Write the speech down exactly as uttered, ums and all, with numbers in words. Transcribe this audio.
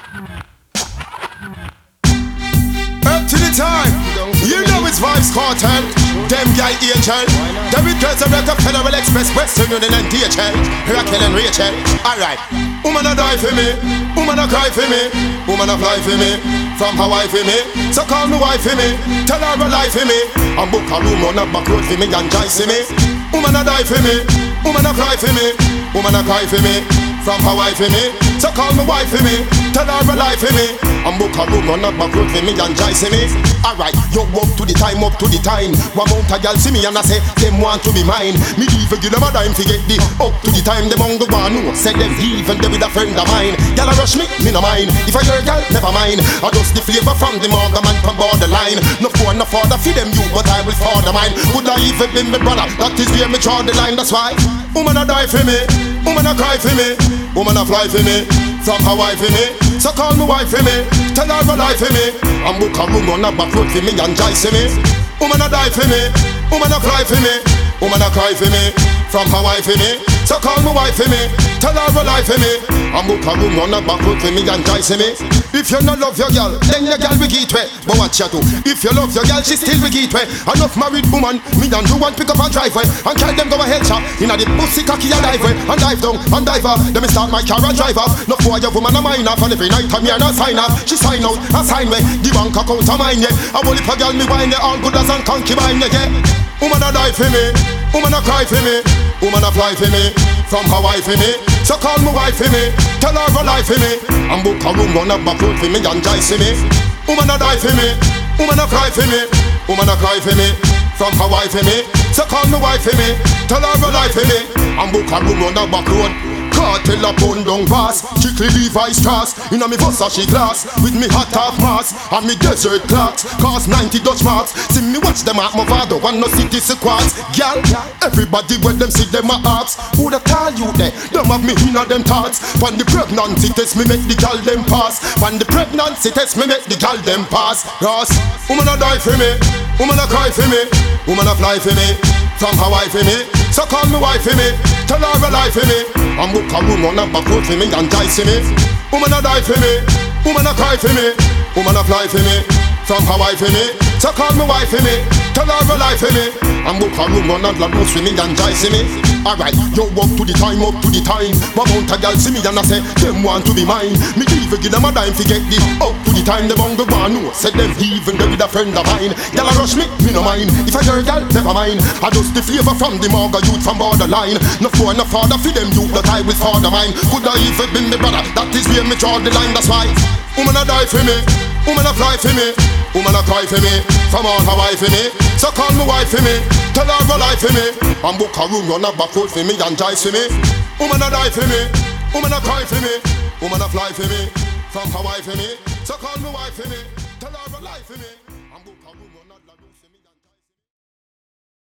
Up to the time, you know it's Vibes Cartel. Them guy Angel, David Girls are record Federal Express, Western Union and D H L, Raquel and Rachel. Alright, woman a die for me, woman a cry for me, woman a fly for me, from Hawaii for me. So call me wife for me, tell her a lie for me, and book a room on a back road for me and joy see me. Woman a die for me, woman a cry for me, woman a cry for me, from Hawaii for me. So call me wife for me, tell her a lie for me, and book a room on a back road for me and joy see me. Alright, you up to the time, up to the time. One mount a girl see me and I say, them want to be mine. Me leave a give them a dime to get the up to the time. Them on the one who said them leave and they with a friend of mine. Girl a rush me, me no mind. If I hear a girl, never mind. I just the flavor from the mother man from borderline. No phone, no father, feed them you, but I will father mine. Would I even be my brother? That is where me draw the line, that's why. Woman a die for me, woman a cry for me, woman a fly for me, from Hawaii for me. So call me wife for me, tell her a lie for me, and book a room on a back road for me and joy see me. Woman a die for me, woman a fly for me, woman a cry for me, from Hawaii for me. So call me wife for me, tell her a lie for me, and book a room on a back road for me and joy see me. If you not love your girl, then your girl will get way. But watch you too. If you love your girl, she still will get way. Enough married woman, me and do one pick up and drive way, and carry them go a head shot. Inna the pussy cocky and dive way, and dive down and dive up. Then me start my car and drive off. No for your woman a mine off, and every night time me and a sign off. She sign out, and sign way. The bank account a mine yeah. I will if a girl me wine yeah, all good as and concubine yeah. Woman a die for me, woman a cry for me, woman a fly for me, from Hawaii for me. So call me wife for me, tell her a lie for me, and book a room on a back road for me and joy see me. Woman a die for me, woman a cry for me, woman a cry for me, from Hawaii for me. So call me wife for me, tell her a lie for me, and book a room on a back road. Cartel a pound down pass, strictly Levi's strass. Inna me Versace glass, with me hot half mask, and me desert clocks, cost ninety Dutch marks. See me watch them at Movado, one no city sequats. Girl, everybody when them see them a ask, who the call you there? Them have me inna them thoughts. When the pregnancy test me make the gal them pass. When the pregnancy test me make the gal them pass. Ross, woman a die for me, woman a cry for me, woman a fly for me, from Hawaii for me. So call me wife for me, tell her a lie for me, and book a room on a back road for me and joy see me. Woman a die for me, woman a cry for me, woman a fly for me, from Hawaii for me. So call me wife for me, tell her a lie for me, and book a room on a black road for me and joy see me. Alright, you up to the time, up to the time. One mount a girl see me and I say, them want to be mine. Me even give them a dime to get the up to the time. Them on the one who said them even they with a friend of mine. Girl a rush me, me no mind. If I hear a girl, never mind. I just the flavor from the Morga youth from borderline. No phone, no father for them youth that I will father mine. Could I even be my brother? That is where me draw the line, that's why. Woman a die for me, woman a fly for me, woman a cry for me, from all Hawaii for me. So call me wife for me, tell her a lie for me, and book a room on a back road for me and joy for me. Woman a die for me, woman a cry for me, woman a fly for me, from Hawaii for me. So call me wife for me, tell her a lie for me, and book a room on a